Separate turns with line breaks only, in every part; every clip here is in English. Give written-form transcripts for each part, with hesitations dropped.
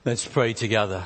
Let's pray together.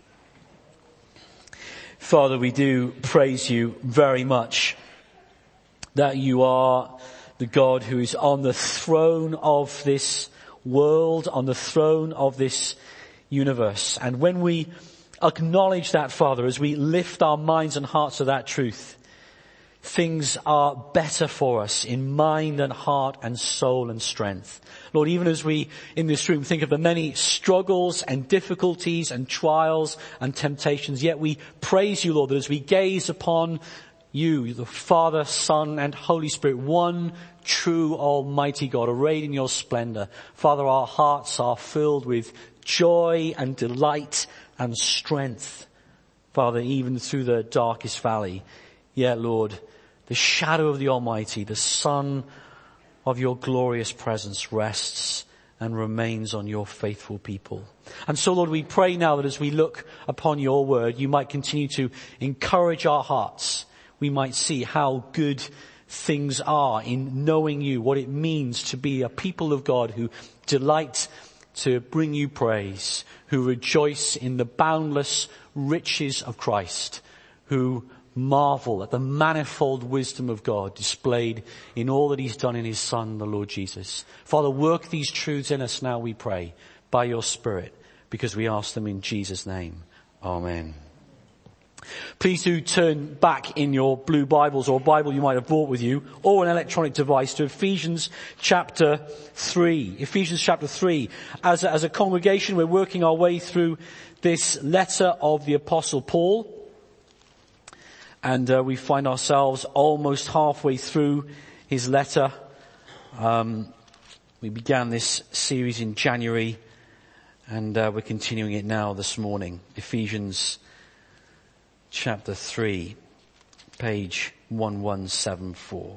Father, we do praise you very much that you are the God who is on the throne of this world, on the throne of this universe. And when we acknowledge that, Father, as we lift our minds and hearts to that truth, things are better for us in mind and heart and soul and strength. Lord, even as we in this room think of the many struggles and difficulties and trials and temptations, yet we praise you, Lord, that as we gaze upon you, the Father, Son, and Holy Spirit, one true Almighty God, arrayed in your splendor, Father, our hearts are filled with joy and delight and strength, Father, even through the darkest valley. Yet, Lord, the shadow of the Almighty, the sun of your glorious presence rests and remains on your faithful people. And so, Lord, we pray now that as we look upon your word, you might continue to encourage our hearts. We might see how good things are in knowing you, what it means to be a people of God who delight to bring you praise, who rejoice in the boundless riches of Christ, who marvel at the manifold wisdom of God displayed in all that he's done in his Son, the Lord Jesus. Father, work these truths in us now, we pray, by your Spirit, because we ask them in Jesus' name. Amen. Please do turn back in your blue Bibles or a Bible you might have brought with you or an electronic device to Ephesians chapter 3. Ephesians chapter 3. As a congregation, we're working our way through this letter of the Apostle Paul. And we find ourselves almost halfway through his letter. We began this series in January, and we're continuing it now this morning. Ephesians chapter 3, page 1174.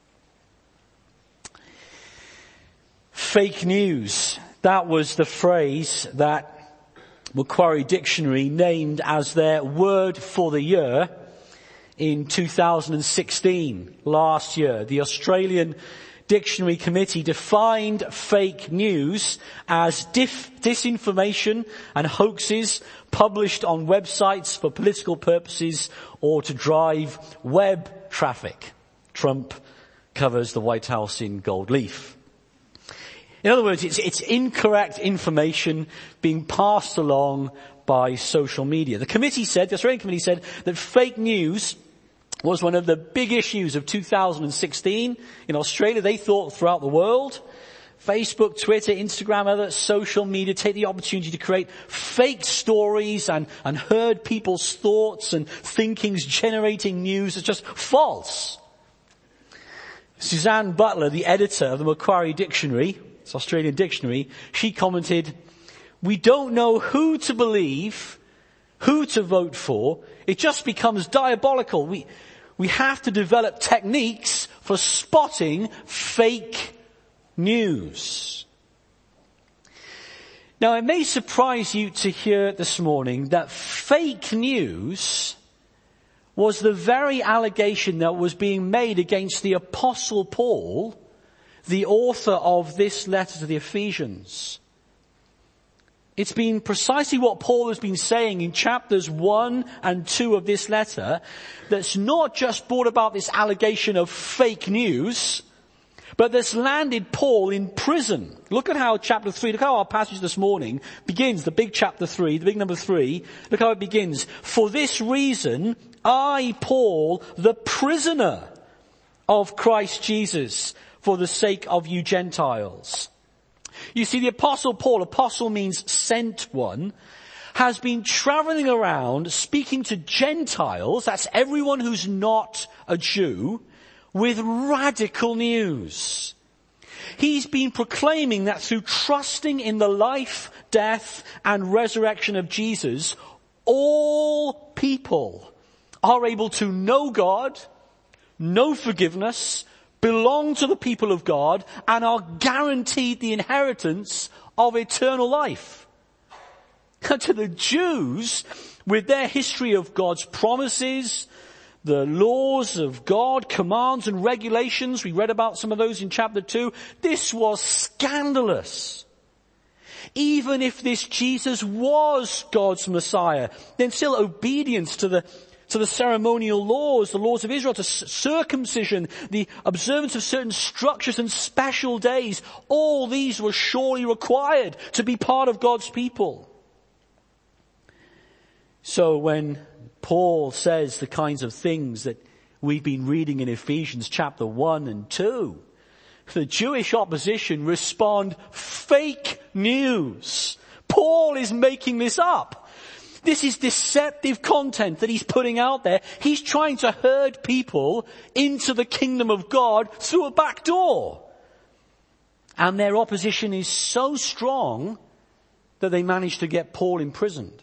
Fake news. That was the phrase that Macquarie Dictionary named as their word for the year in 2016, last year. The Australian Dictionary Committee defined fake news as disinformation and hoaxes published on websites for political purposes or to drive web traffic. Trump covers the White House in gold leaf. In other words, it's incorrect information being passed along by social media. The Australian committee said that fake news was one of the big issues of 2016 in Australia. They thought throughout the world, Facebook, Twitter, Instagram, other social media take the opportunity to create fake stories and herd people's thoughts and thinkings, generating news that's just false. Suzanne Butler, the editor of the Macquarie Dictionary, it's Australian dictionary, she commented, "We don't know who to believe, who to vote for. It just becomes diabolical. We have to develop techniques for spotting fake news." Now, it may surprise you to hear this morning that fake news was the very allegation that was being made against the Apostle Paul, the author of this letter to the Ephesians. It's been precisely what Paul has been saying in chapters 1 and 2 of this letter that's not just brought about this allegation of fake news, but that's landed Paul in prison. Look at how chapter 3, look how our passage this morning begins, the big chapter 3, the big number 3. Look how it begins. "For this reason, I, Paul, the prisoner of Christ Jesus, for the sake of you Gentiles." You see, the Apostle Paul, apostle means sent one, has been traveling around speaking to Gentiles, that's everyone who's not a Jew, with radical news. He's been proclaiming that through trusting in the life, death, and resurrection of Jesus, all people are able to know God, know forgiveness, belong to the people of God, and are guaranteed the inheritance of eternal life. To the Jews, with their history of God's promises, the laws of God, commands and regulations, we read about some of those in chapter 2, this was scandalous. Even if this Jesus was God's Messiah, then still obedience to the ceremonial laws, the laws of Israel, to circumcision, the observance of certain structures and special days, all these were surely required to be part of God's people. So when Paul says the kinds of things that we've been reading in Ephesians chapter 1 and 2, the Jewish opposition respond, fake news. Paul is making this up. This is deceptive content that he's putting out there. He's trying to herd people into the kingdom of God through a back door. And their opposition is so strong that they managed to get Paul imprisoned.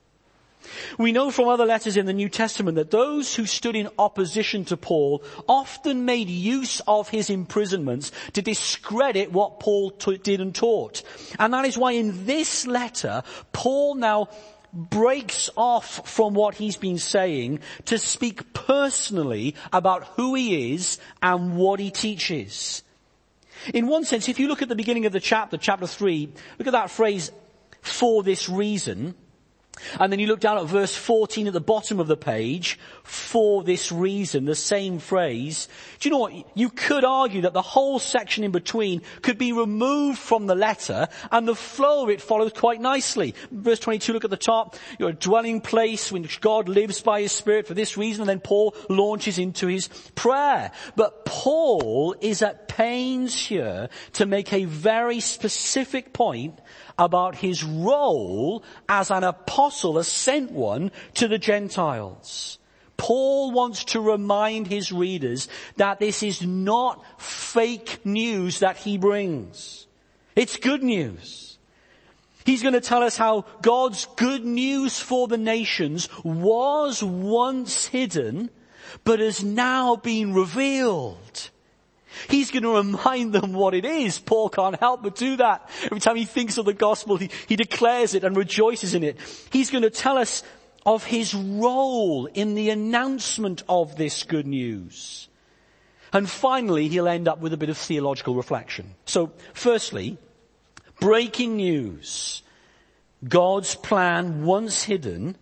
We know from other letters in the New Testament that those who stood in opposition to Paul often made use of his imprisonments to discredit what Paul did and taught. And that is why in this letter, Paul now breaks off from what he's been saying to speak personally about who he is and what he teaches. In one sense, if you look at the beginning of the chapter 3, look at that phrase, for this reason. And then you look down at verse 14 at the bottom of the page, for this reason, the same phrase. Do you know what? You could argue that the whole section in between could be removed from the letter and the flow of it follows quite nicely. Verse 22, look at the top, your dwelling place in which God lives by his Spirit for this reason, and then Paul launches into his prayer. But Paul is at pains here to make a very specific point about his role as an apostle, a sent one to the Gentiles. Paul wants to remind his readers that this is not fake news that he brings. It's good news. He's going to tell us how God's good news for the nations was once hidden, but has now been revealed. He's going to remind them what it is. Paul can't help but do that. Every time he thinks of the gospel, he declares it and rejoices in it. He's going to tell us of his role in the announcement of this good news. And finally, he'll end up with a bit of theological reflection. So, firstly, breaking news. God's plan, once hidden,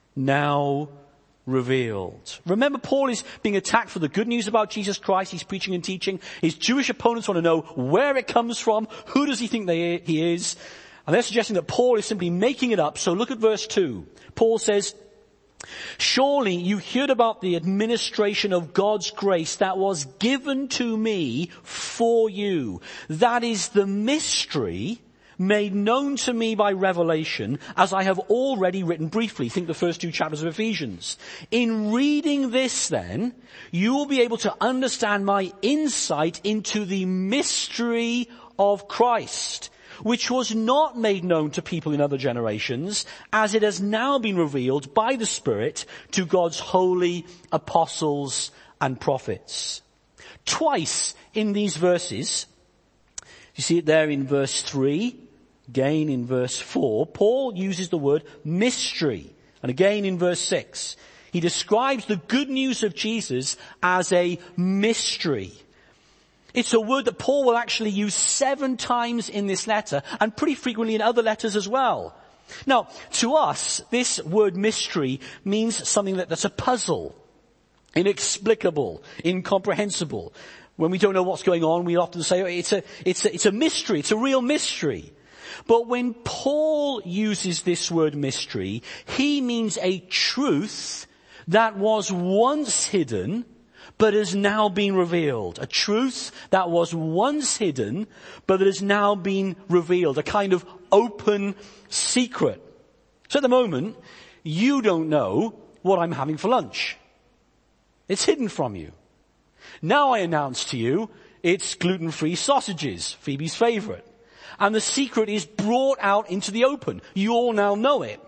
now revealed. Remember, Paul is being attacked for the good news about Jesus Christ he's preaching and teaching. His Jewish opponents want to know where it comes from. Who does he think he is? And they're suggesting that Paul is simply making it up. So look at verse 2. Paul says, surely you heard about the administration of God's grace that was given to me for you. That is the mystery made known to me by revelation, as I have already written briefly. Think the first 2 chapters of Ephesians. In reading this then, you will be able to understand my insight into the mystery of Christ, which was not made known to people in other generations, as it has now been revealed by the Spirit to God's holy apostles and prophets. Twice in these verses, you see it there in verse 3, again in verse 4, Paul uses the word mystery. And again in verse 6, he describes the good news of Jesus as a mystery. It's a word that Paul will actually use 7 times in this letter and pretty frequently in other letters as well. Now, to us, this word mystery means something that's a puzzle, inexplicable, incomprehensible. When we don't know what's going on, we often say, oh, it's a mystery, it's a real mystery. But when Paul uses this word mystery, he means a truth that was once hidden, but has now been revealed. A truth that was once hidden, but that has now been revealed. A kind of open secret. So at the moment, you don't know what I'm having for lunch. It's hidden from you. Now I announce to you, it's gluten-free sausages, Phoebe's favorite. And the secret is brought out into the open. You all now know it.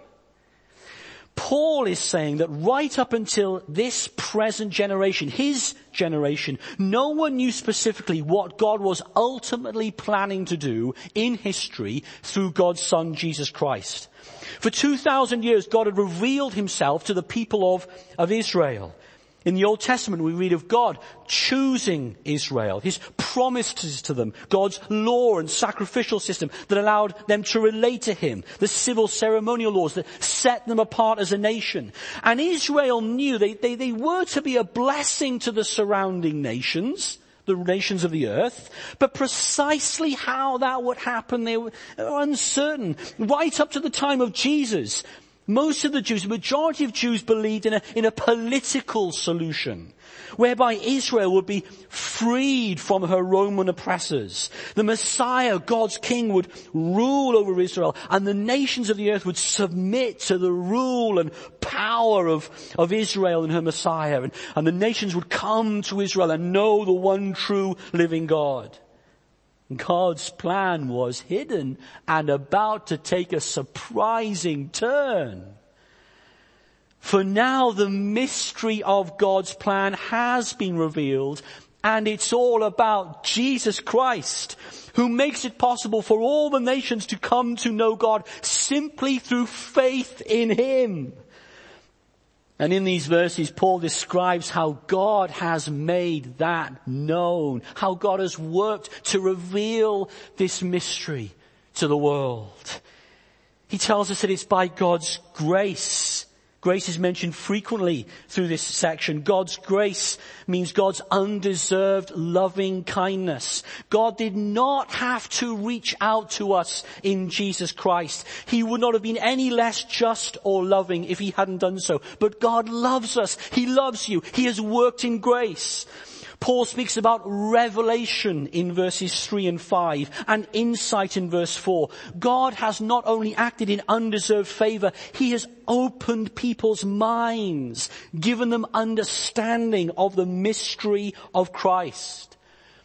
Paul is saying that right up until this present generation, his generation, no one knew specifically what God was ultimately planning to do in history through God's Son, Jesus Christ. For 2,000 years, God had revealed himself to the people of Israel. In the Old Testament, we read of God choosing Israel, his promises to them, God's law and sacrificial system that allowed them to relate to him, the civil ceremonial laws that set them apart as a nation. And Israel knew they were to be a blessing to the surrounding nations, the nations of the earth, but precisely how that would happen, they were uncertain. Right up to the time of Jesus, most of the Jews, the majority of Jews believed in a political solution, whereby Israel would be freed from her Roman oppressors. The Messiah, God's King, would rule over Israel, and the nations of the earth would submit to the rule and power of Israel and her Messiah. And the nations would come to Israel and know the one true living God. God's plan was hidden and about to take a surprising turn. For now the mystery of God's plan has been revealed, and it's all about Jesus Christ, who makes it possible for all the nations to come to know God simply through faith in him. And in these verses, Paul describes how God has made that known, how God has worked to reveal this mystery to the world. He tells us that it's by God's grace. Grace is mentioned frequently through this section. God's grace means God's undeserved loving kindness. God did not have to reach out to us in Jesus Christ. He would not have been any less just or loving if he hadn't done so. But God loves us. He loves you. He has worked in grace. Paul speaks about revelation in verses 3 and 5 and insight in verse 4. God has not only acted in undeserved favor, he has opened people's minds, given them understanding of the mystery of Christ.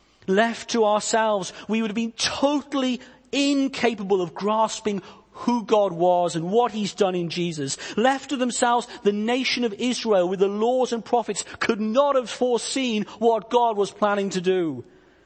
Left to ourselves, we would have been totally incapable of grasping who God was and what he's done in Jesus. Left to themselves, the nation of Israel with the laws and prophets could not have foreseen what God was planning to do.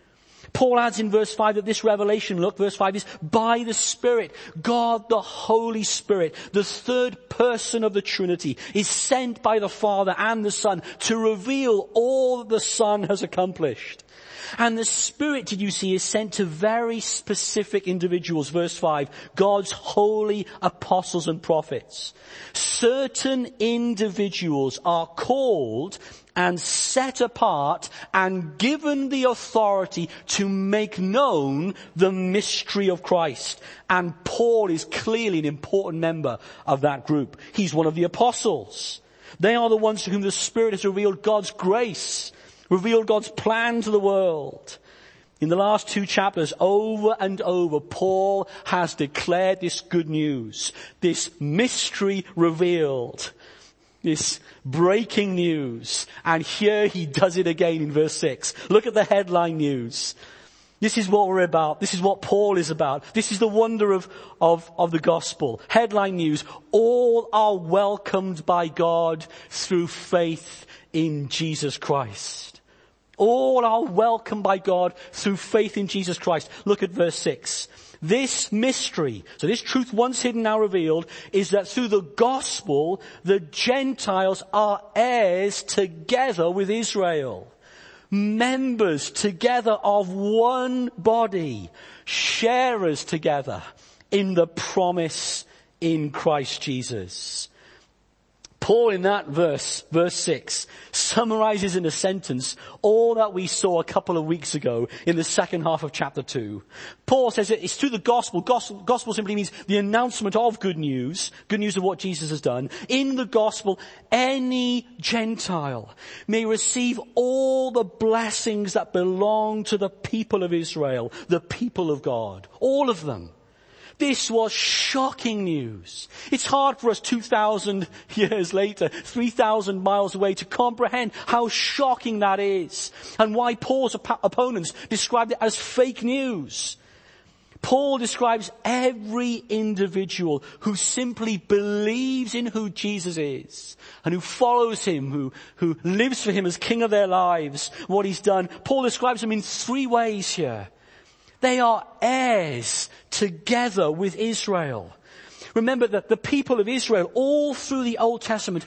Paul adds in verse 5 that this revelation, look, verse 5 is by the Spirit. God, the Holy Spirit, the third person of the Trinity, is sent by the Father and the Son to reveal all that the Son has accomplished. And the Spirit, did you see, is sent to very specific individuals. Verse 5, God's holy apostles and prophets. Certain individuals are called and set apart and given the authority to make known the mystery of Christ. And Paul is clearly an important member of that group. He's one of the apostles. They are the ones to whom the Spirit has revealed God's grace, revealed God's plan to the world. In the last 2 chapters, over and over, Paul has declared this good news, this mystery revealed, this breaking news. And here he does it again in verse 6. Look at the headline news. This is what we're about. This is what Paul is about. This is the wonder of the gospel. Headline news. All are welcomed by God through faith in Jesus Christ. All are welcomed by God through faith in Jesus Christ. Look at verse 6. This mystery, so this truth once hidden, now revealed, is that through the gospel, the Gentiles are heirs together with Israel. Members together of one body, sharers together in the promise in Christ Jesus. Paul in that verse 6, summarizes in a sentence all that we saw a couple of weeks ago in the second half of chapter 2. Paul says that it's through the gospel. Gospel simply means the announcement of good news of what Jesus has done. In the gospel, any Gentile may receive all the blessings that belong to the people of Israel, the people of God. All of them. This was shocking news. It's hard for us 2,000 years later, 3,000 miles away, to comprehend how shocking that is and why Paul's opponents described it as fake news. Paul describes every individual who simply believes in who Jesus is and who follows him, who lives for him as king of their lives, what he's done. Paul describes them in 3 ways here. They are heirs together with Israel. Remember that the people of Israel, all through the Old Testament,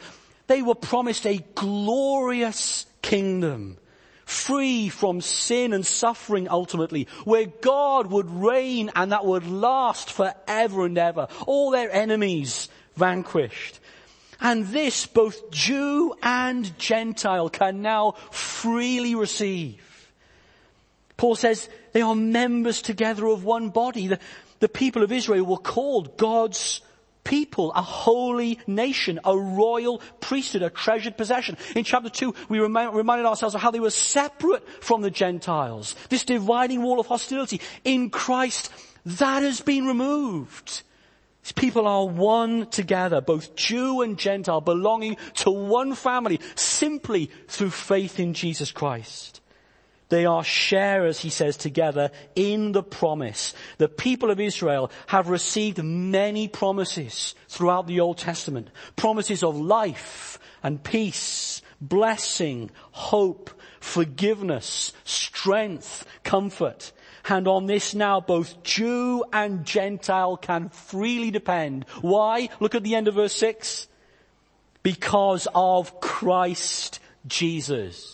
They were promised a glorious kingdom, free from sin and suffering ultimately, where God would reign and that would last forever and ever. All their enemies vanquished. And this both Jew and Gentile can now freely receive. Paul says they are members together of one body. The people of Israel were called God's people, a holy nation, a royal priesthood, a treasured possession. In chapter 2, we reminded ourselves of how they were separate from the Gentiles. This dividing wall of hostility. In Christ, that has been removed. These people are one together, both Jew and Gentile, belonging to one family, simply through faith in Jesus Christ. They are sharers, he says, together in the promise. The people of Israel have received many promises throughout the Old Testament. Promises of life and peace, blessing, hope, forgiveness, strength, comfort. And on this now both Jew and Gentile can freely depend. Why? Look at the end of verse 6. Because of Christ Jesus.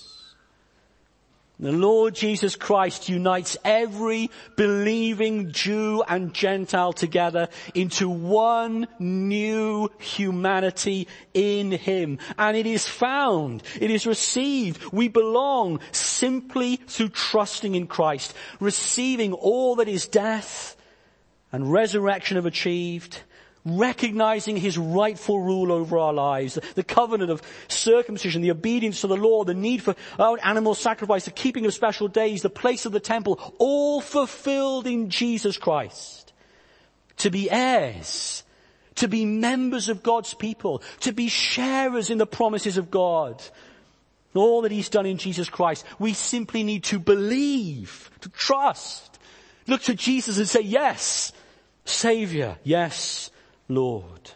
The Lord Jesus Christ unites every believing Jew and Gentile together into one new humanity in Him. And it is found, it is received, we belong simply through trusting in Christ, receiving all that His death and resurrection have achieved, recognizing His rightful rule over our lives, the covenant of circumcision, the obedience to the law, the need for animal sacrifice, the keeping of special days, the place of the temple, all fulfilled in Jesus Christ. To be heirs, to be members of God's people, to be sharers in the promises of God. All that He's done in Jesus Christ. We simply need to believe, to trust. Look to Jesus and say, yes, Savior, yes, Lord.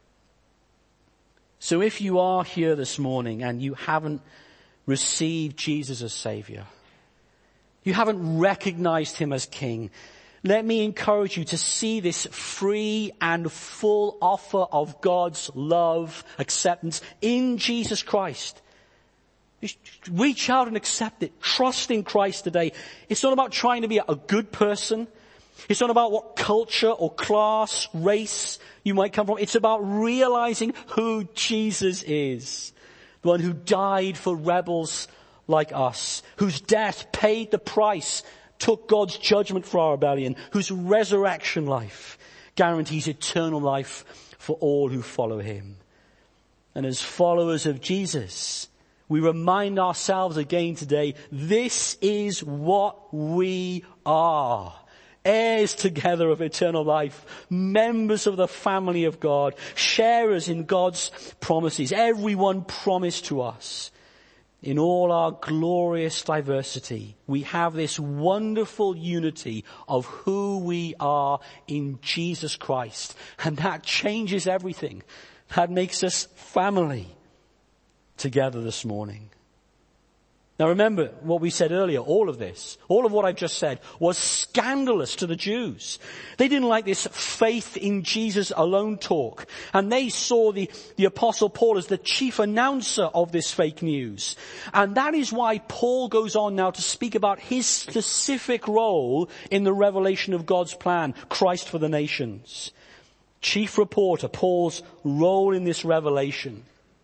So if you are here this morning and you haven't received Jesus as Savior, you haven't recognized Him as King, let me encourage you to see this free and full offer of God's love, acceptance in Jesus Christ. Just reach out and accept it. Trust in Christ today. It's not about trying to be a good person. It's not about what culture or class, race you might come from. It's about realizing who Jesus is. The one who died for rebels like us, whose death paid the price, took God's judgment for our rebellion, whose resurrection life guarantees eternal life for all who follow Him. And as followers of Jesus, we remind ourselves again today, this is what we are. Heirs together of eternal life, members of the family of God, sharers in God's promises, everyone promised to us. In all our glorious diversity, we have this wonderful unity of who we are in Jesus Christ. And that changes everything. That makes us family together this morning. Now remember what we said earlier, all of this, all of what I've just said was scandalous to the Jews. They didn't like this faith in Jesus alone talk. And they saw the Apostle Paul as the chief announcer of this fake news. And that is why Paul goes on now to speak about his specific role in the revelation of God's plan, Christ for the nations. Chief reporter, Paul's role in this revelation.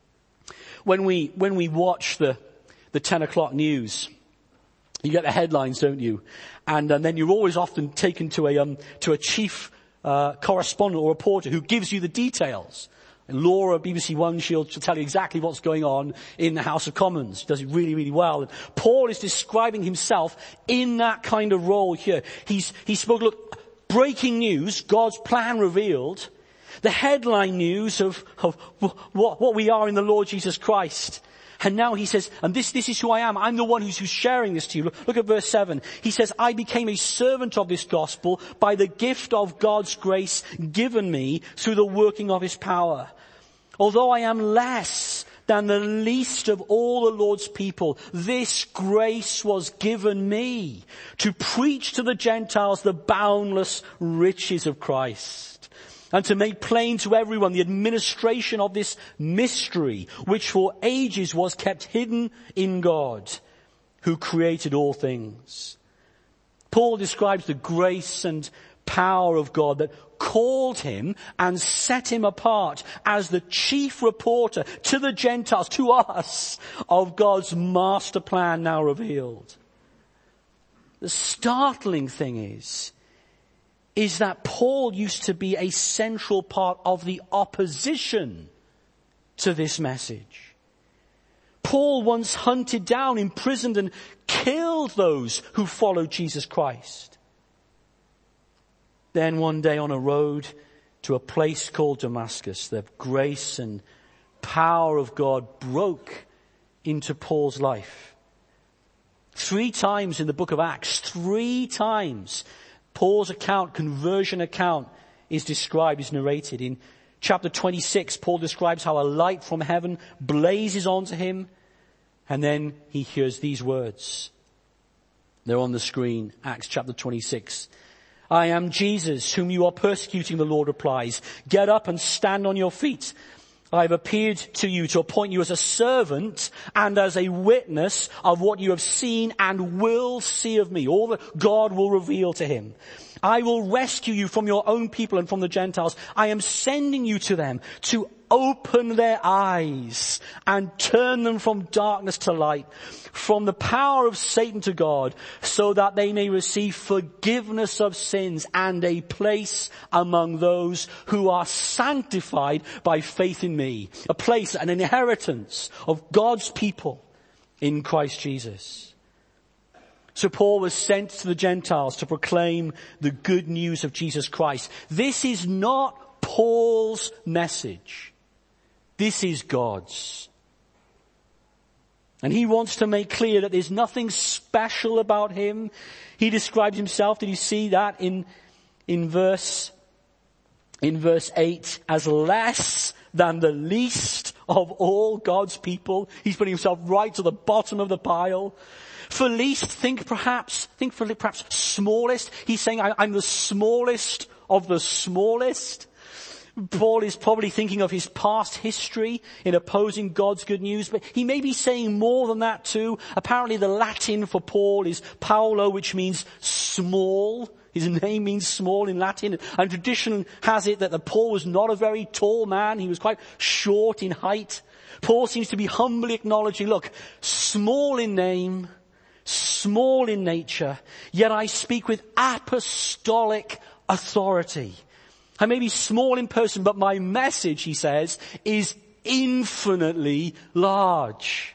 When we watch the 10 o'clock news, you get the headlines, don't you? And then you're always often taken to a chief correspondent or reporter who gives you the details. And Laura, BBC One, she'll tell you exactly what's going on in the House of Commons. She does it really, really well. And Paul is describing himself in that kind of role here. He spoke, look, breaking news, God's plan revealed, the headline news of what we are in the Lord Jesus Christ. And now he says, and this is who I am. I'm the one who's sharing this to you. Look at verse 7. He says, I became a servant of this gospel by the gift of God's grace given me through the working of His power. Although I am less than the least of all the Lord's people, this grace was given me to preach to the Gentiles the boundless riches of Christ. and to make plain to everyone the administration of this mystery, which for ages was kept hidden in God, who created all things. Paul describes the grace and power of God that called him and set him apart as the chief reporter to the Gentiles, to us, of God's master plan now revealed. The startling thing is that Paul used to be a central part of the opposition to this message. Paul once hunted down, imprisoned, and killed those who followed Jesus Christ. Then one day on a road to a place called Damascus, the grace and power of God broke into Paul's life. 3 times in the book of Acts, 3 times, Paul's account, conversion account, is described, is narrated. In chapter 26, Paul describes how a light from heaven blazes onto him, and then he hears these words. They're on the screen, Acts chapter 26. I am Jesus, whom you are persecuting, the Lord replies. Get up and stand on your feet. I have appeared to you to appoint you as a servant and as a witness of what you have seen and will see of me. All that God will reveal to him. I will rescue you from your own people and from the Gentiles. I am sending you to them to open their eyes and turn them from darkness to light, from the power of Satan to God, so that they may receive forgiveness of sins and a place among those who are sanctified by faith in me. A place, an inheritance of God's people in Christ Jesus. So Paul was sent to the Gentiles to proclaim the good news of Jesus Christ. This is not Paul's message. This is God's. And he wants to make clear that there's nothing special about him. He describes himself, did you see that in verse 8, as less than the least of all God's people. He's putting himself right to the bottom of the pile. For least, think perhaps smallest. He's saying, I'm the smallest of the smallest. Paul is probably thinking of his past history in opposing God's good news, but he may be saying more than that too. Apparently the Latin for Paul is Paulo, which means small. His name means small in Latin, and tradition has it that Paul was not a very tall man. He was quite short in height. Paul seems to be humbly acknowledging, look, small in name, small in nature, yet I speak with apostolic authority. I may be small in person, but my message, he says, is infinitely large.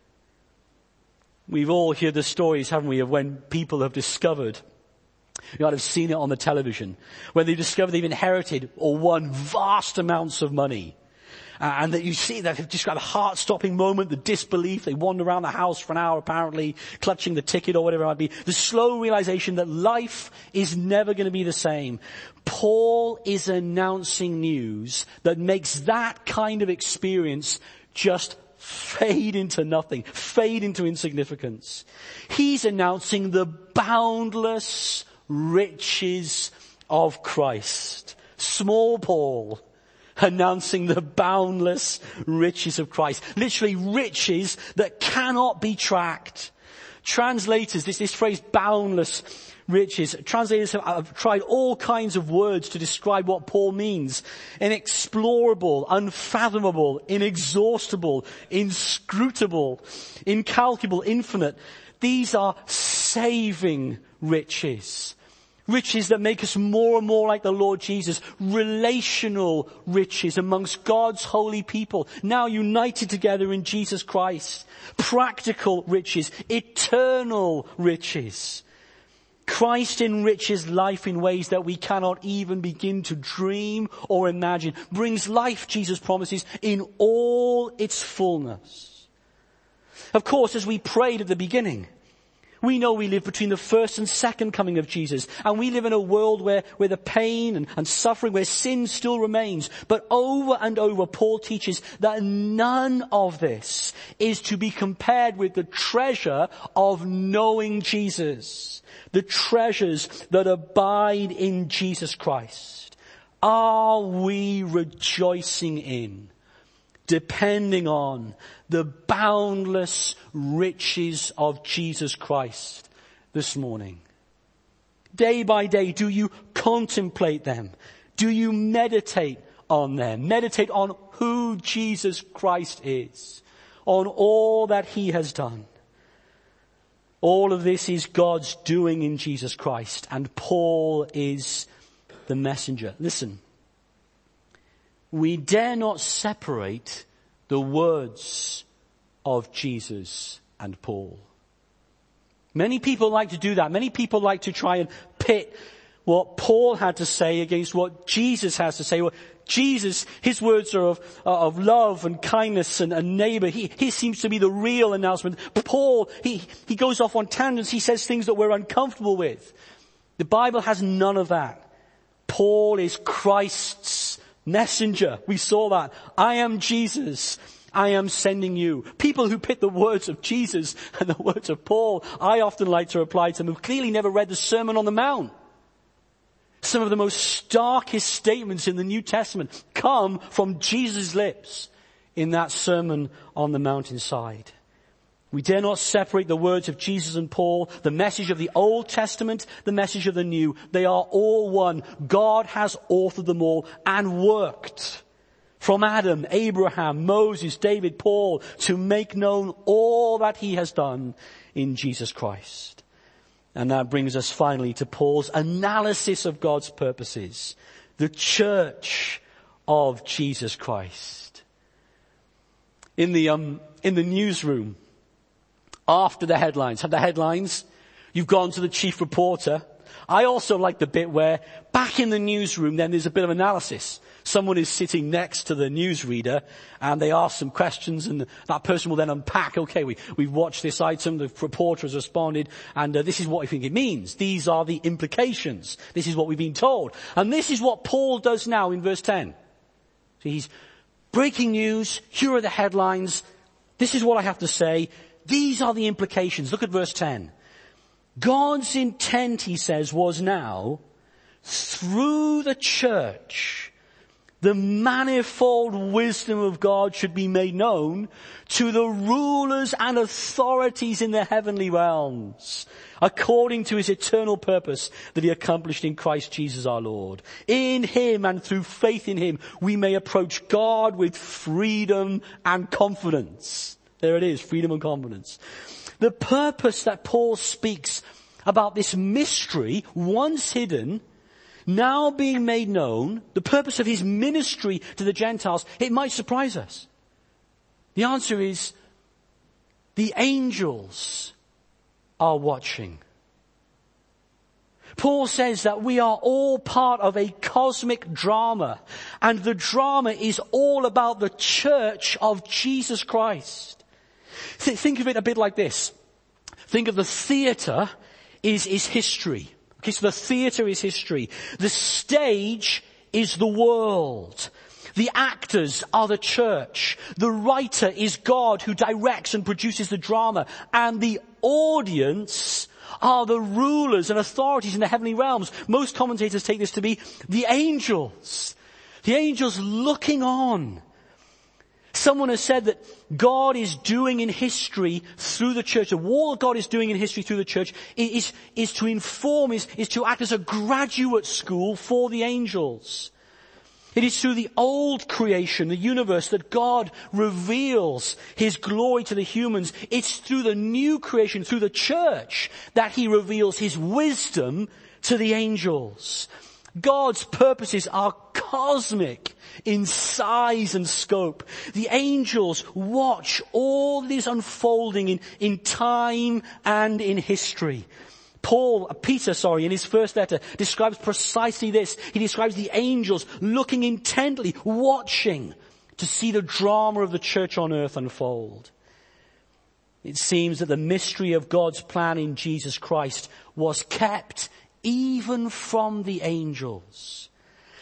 We've all heard the stories, haven't we, of when people have discovered, you might have seen it on the television, when they discover they've inherited or won vast amounts of money. And that you see that have described a heart-stopping moment, the disbelief. They wander around the house for an hour apparently, clutching the ticket or whatever it might be. The slow realization that life is never going to be the same. Paul is announcing news that makes that kind of experience just fade into nothing, fade into insignificance. He's announcing the boundless riches of Christ. Small Paul announcing the boundless riches of Christ. Literally riches that cannot be tracked. Translators, this phrase boundless riches, translators have tried all kinds of words to describe what Paul means. Inexplorable, unfathomable, inexhaustible, inscrutable, incalculable, infinite. These are saving riches. Riches that make us more and more like the Lord Jesus. Relational riches amongst God's holy people, now united together in Jesus Christ. Practical riches. Eternal riches. Christ enriches life in ways that we cannot even begin to dream or imagine. Brings life, Jesus promises, in all its fullness. Of course, as we prayed at the beginning, we know we live between the first and second coming of Jesus. And we live in a world where the pain and suffering, where sin still remains. But over and over, Paul teaches that none of this is to be compared with the treasure of knowing Jesus. The treasures that abide in Jesus Christ. are we rejoicing in, depending on the boundless riches of Jesus Christ this morning? Day by day, do you contemplate them? Do you meditate on them? Meditate on who Jesus Christ is, on all that he has done. All of this is God's doing in Jesus Christ, and Paul is the messenger. Listen, we dare not separate the words of Jesus and Paul. Many people like to do that. Many people like to try and pit what Paul had to say against what Jesus has to say. Well, Jesus, his words are of love and kindness and neighbor. He seems to be the real announcement. Paul, he goes off on tangents. He says things that we're uncomfortable with. The Bible has none of that. Paul is Christ's messenger. We saw that. I am Jesus. I am sending you. People who pit the words of Jesus and the words of Paul, I often like to reply to them who've clearly never read the Sermon on the Mount. Some of the most starkest statements in the New Testament come from Jesus' lips in that Sermon on the Mountainside. We dare not separate the words of Jesus and Paul, the message of the Old Testament, the message of the New. They are all one. God has authored them all and worked from Adam, Abraham, Moses, David, Paul, to make known all that he has done in Jesus Christ. And that brings us finally to Paul's analysis of God's purposes. The church of Jesus Christ. In the newsroom, after the headlines, have the headlines, you've gone to the chief reporter. I also like the bit where back in the newsroom then there's a bit of analysis. Someone is sitting next to the newsreader and they ask some questions and that person will then unpack, okay, we've watched this item, the reporter has responded and this is what we think it means. These are the implications. This is what we've been told. And this is what Paul does now in verse 10. So he's breaking news, here are the headlines, this is what I have to say, these are the implications. Look at verse 10. God's intent, he says, was now through the church, the manifold wisdom of God should be made known to the rulers and authorities in the heavenly realms, according to his eternal purpose that he accomplished in Christ Jesus our Lord. In him and through faith in him, we may approach God with freedom and confidence. There it is, freedom and confidence. The purpose that Paul speaks about this mystery, once hidden, now being made known, the purpose of his ministry to the Gentiles, it might surprise us. The answer is, the angels are watching. Paul says that we are all part of a cosmic drama, and the drama is all about the church of Jesus Christ. Think of it a bit like this. Think of the theater is history. Okay, so the theater is history. The stage is the world. The actors are the church. The writer is God who directs and produces the drama. And the audience are the rulers and authorities in the heavenly realms. Most commentators take this to be the angels. The angels looking on. Someone has said that God is doing in history through the church, what God is doing in history through the church is to inform, is to act as a graduate school for the angels. It is through the old creation, the universe, that God reveals his glory to the humans. It's through the new creation, through the church, that he reveals his wisdom to the angels. God's purposes are cosmic in size and scope. The angels watch all this unfolding in time and in history. Peter, in his first letter describes precisely this. He describes the angels looking intently, watching to see the drama of the church on earth unfold. It seems that the mystery of God's plan in Jesus Christ was kept even from the angels.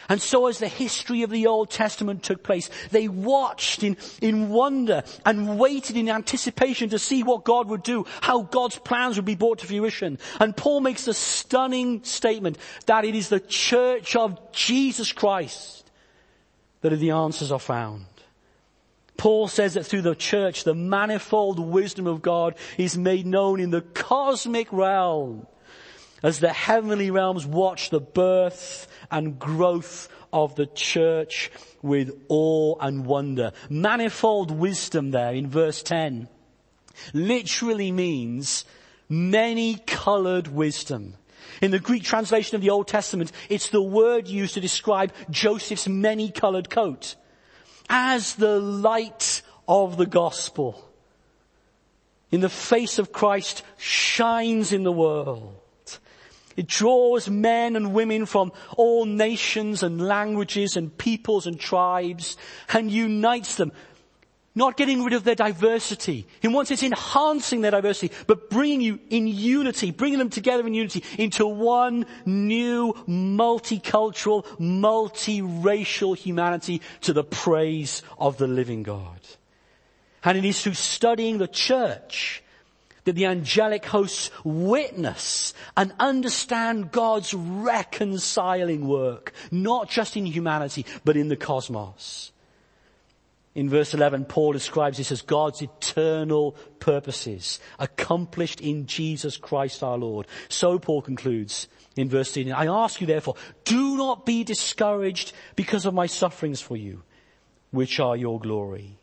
And so as the history of the Old Testament took place, they watched in wonder and waited in anticipation to see what God would do, how God's plans would be brought to fruition. And Paul makes the stunning statement that it is the church of Jesus Christ that the answers are found. Paul says that through the church, the manifold wisdom of God is made known in the cosmic realm, as the heavenly realms watch the birth and growth of the church with awe and wonder. Manifold wisdom there in verse 10 literally means many-colored wisdom. In the Greek translation of the Old Testament, it's the word used to describe Joseph's many-colored coat. As the light of the gospel in the face of Christ shines in the world, it draws men and women from all nations and languages and peoples and tribes and unites them, not getting rid of their diversity. In one sense, enhancing their diversity, but bringing you in unity, bringing them together in unity into one new multicultural, multiracial humanity to the praise of the living God. And it is through studying the church that the angelic hosts witness and understand God's reconciling work, not just in humanity, but in the cosmos. In verse 11, Paul describes this as God's eternal purposes, accomplished in Jesus Christ our Lord. So Paul concludes in verse 13, I ask you therefore, do not be discouraged because of my sufferings for you, which are your glory.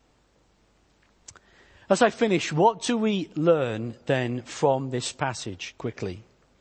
As I finish, what do we learn then from this passage quickly?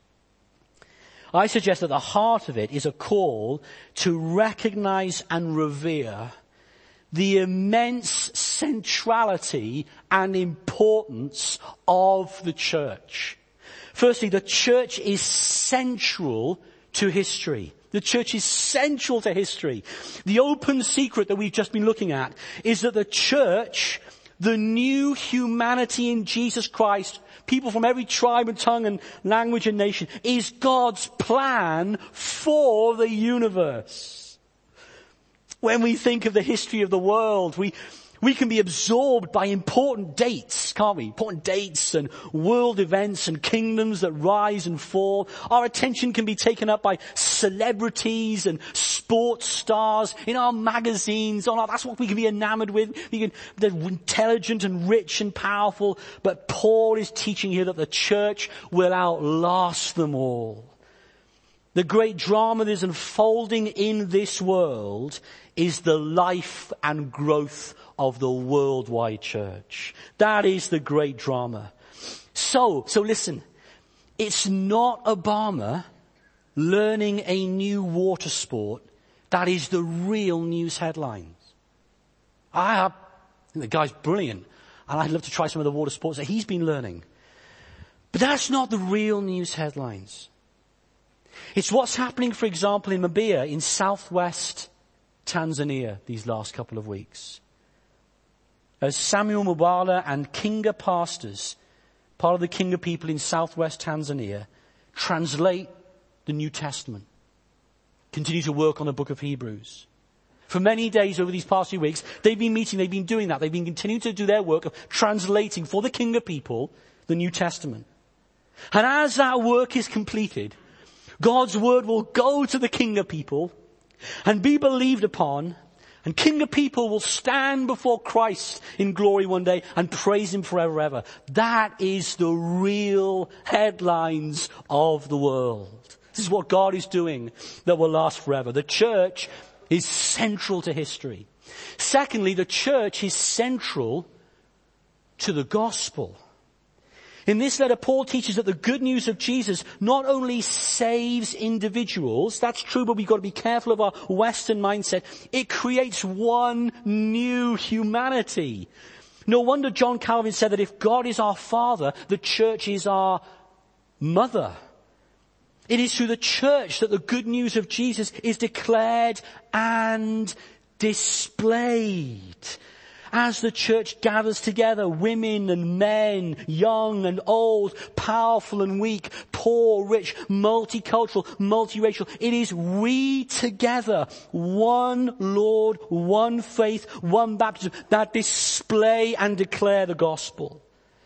I suggest that the heart of it is a call to recognize and revere the immense centrality and importance of the church. Firstly, the church is central to history. The church is central to history. The open secret that we've just been looking at is that the church, the new humanity in Jesus Christ, people from every tribe and tongue and language and nation, is God's plan for the universe. When we think of the history of the world, we can be absorbed by important dates, can't we? Important dates and world events and kingdoms that rise and fall. Our attention can be taken up by celebrities and sports stars in our magazines. That's what we can be enamored with. They're intelligent and rich and powerful. But Paul is teaching here that the church will outlast them all. The great drama that is unfolding in this world is the life and growth of the worldwide church. That is the great drama. So listen, it's not Obama learning a new water sport that is the real news headlines. I think the guy's brilliant, and I'd love to try some of the water sports that he's been learning. But that's not the real news headlines. It's what's happening, for example, in Mbeya in southwest Tanzania these last couple of weeks. As Samuel Mubala and Kinga pastors, part of the Kinga people in southwest Tanzania, translate the New Testament, continue to work on the book of Hebrews. For many days over these past few weeks, they've been meeting, they've been doing that. They've been continuing to do their work of translating for the Kinga people the New Testament. And as that work is completed, God's word will go to the Kinga people and be believed upon, and Kinga people will stand before Christ in glory one day and praise him forever ever. That is the real headlines of the world. This is what God is doing that will last forever. The church is central to history. Secondly, the church is central to the gospel. In this letter, Paul teaches that the good news of Jesus not only saves individuals, that's true, but we've got to be careful of our Western mindset. It creates one new humanity. No wonder John Calvin said that if God is our Father, the church is our mother. It is through the church that the good news of Jesus is declared and displayed. as the church gathers together, women and men, young and old, powerful and weak, poor, rich, multicultural, multiracial, it is we together, one Lord, one faith, one baptism, that display and declare the gospel.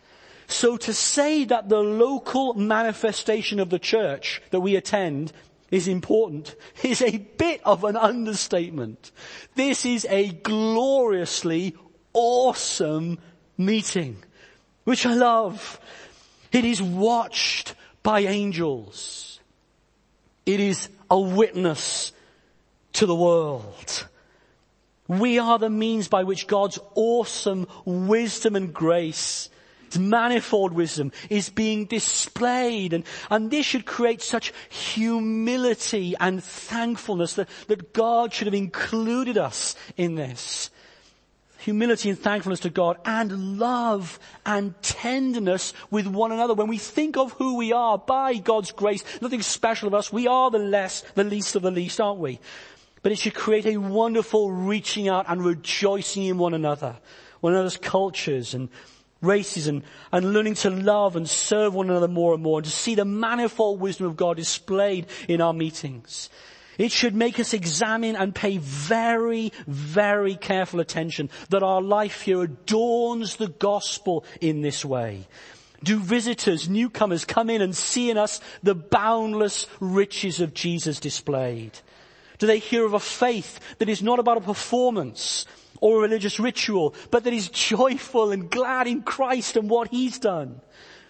So to say that the local manifestation of the church that we attend is important is a bit of an understatement. This is a gloriously awesome meeting, which I love. It is watched by angels. It is a witness to the world. We are the means by which God's awesome wisdom and grace, His manifold wisdom, is being displayed. And this should create such humility and thankfulness that God should have included us in this. Humility and thankfulness to God, and love and tenderness with one another. When we think of who we are by God's grace, nothing special of us, we are the least of the least, aren't we? But it should create a wonderful reaching out and rejoicing in one another's cultures and races, and learning to love and serve one another more and more, and to see the manifold wisdom of God displayed in our meetings. It should make us examine and pay very, very careful attention that our life here adorns the gospel in this way. Do visitors, newcomers, come in and see in us the boundless riches of Jesus displayed? Do they hear of a faith that is not about a performance or a religious ritual, but that is joyful and glad in Christ and what He's done?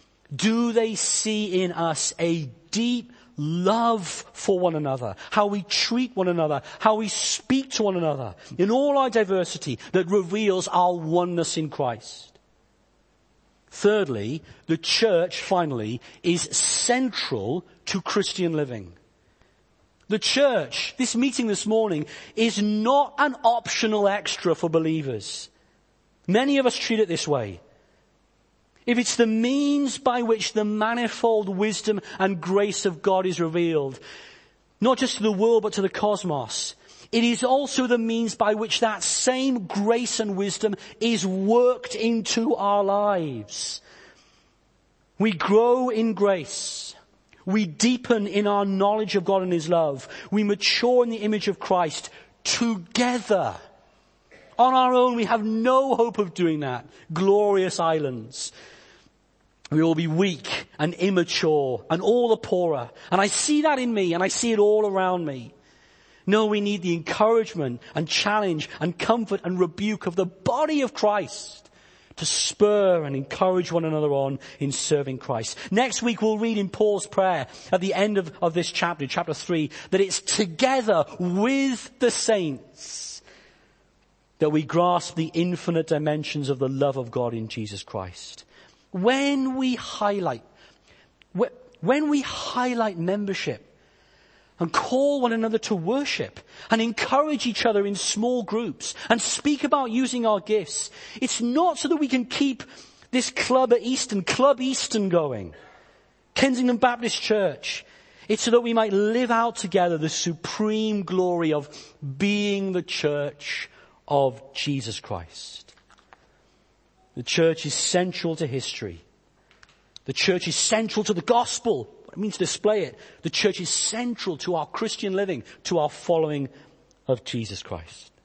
Do they see in us a deep love for one another, how we treat one another, how we speak to one another, in all our diversity that reveals our oneness in Christ? Thirdly, the church, finally, is central to Christian living. The church, this meeting this morning, is not an optional extra for believers. Many of us treat it this way. If it's the means by which the manifold wisdom and grace of God is revealed, not just to the world but to the cosmos, it is also the means by which that same grace and wisdom is worked into our lives. We grow in grace. We deepen in our knowledge of God and His love. We mature in the image of Christ together. On our own, we have no hope of doing that. Glorious islands. We will be weak and immature and all the poorer. And I see that in me, and I see it all around me. No, we need the encouragement and challenge and comfort and rebuke of the body of Christ to spur and encourage one another on in serving Christ. Next week we'll read in Paul's prayer at the end of this chapter, chapter 3, that it's together with the saints that we grasp the infinite dimensions of the love of God in Jesus Christ. When we highlight membership and call one another to worship and encourage each other in small groups and speak about using our gifts, it's not so that we can keep this Club Easton going, Kensington Baptist Church. It's so that we might live out together the supreme glory of being the church of Jesus Christ. The church is central to history. The church is central to the gospel, what it means to display it. The church is central to our Christian living, to our following of Jesus Christ.